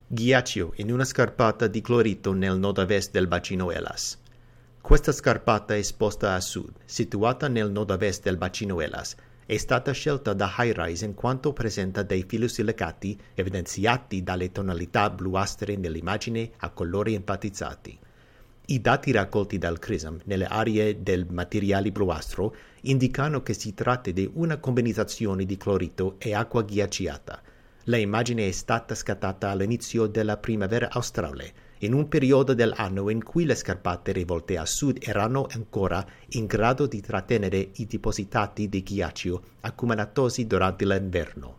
Ghiaccio in una scarpata di clorito nel nord-ovest del bacino Elas. Questa scarpata esposta a sud, situata nel nord-ovest del bacino Elas, è stata scelta da HiRISE in quanto presenta dei filosilicati evidenziati dalle tonalità bluastre nell'immagine a colori enfatizzati. I dati raccolti dal CRISM nelle aree del materiale bluastro indicano che si tratta di una combinazione di clorito e acqua ghiacciata. L'immagine è stata scattata all'inizio della primavera australe, in un periodo dell'anno in cui le scarpate rivolte a sud erano ancora in grado di trattenere i depositati di ghiaccio accumulatosi durante l'inverno.